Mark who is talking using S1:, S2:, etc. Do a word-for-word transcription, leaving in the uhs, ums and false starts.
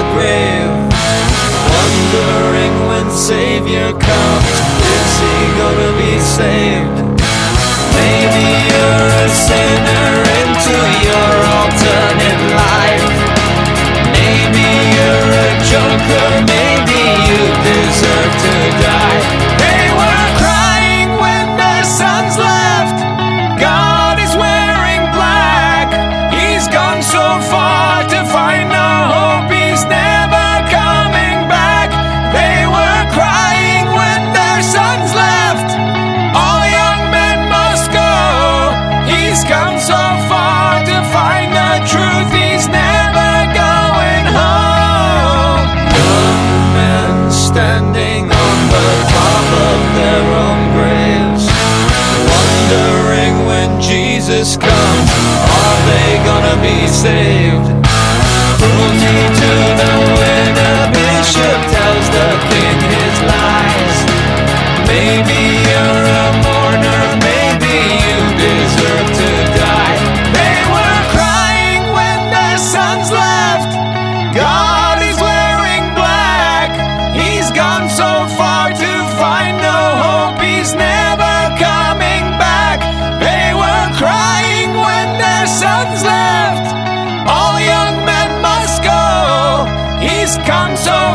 S1: grave, wondering when Savior comes, is he gonna be saved? Maybe you're a sinner into your alternate life. Maybe you're a joker, maybe you deserve to die. They were crying when their sons left. God is wearing black. He's gone so far to find no hope. He's never coming back. They were crying when their sons left. All young men must go. He's come so far to find the truth. He's never going home. Young men standing on the top of their own graves, wondering when Jesus comes, are they gonna be saved? Cruelty to the winner, bishop tells the king his lies. Maybe you're a mourner, maybe you deserve to die. They were crying when their sons left. God is wearing black. He's gone so far to find no hope. He's never coming back. They were crying when their sons left. All young men must go. He's come so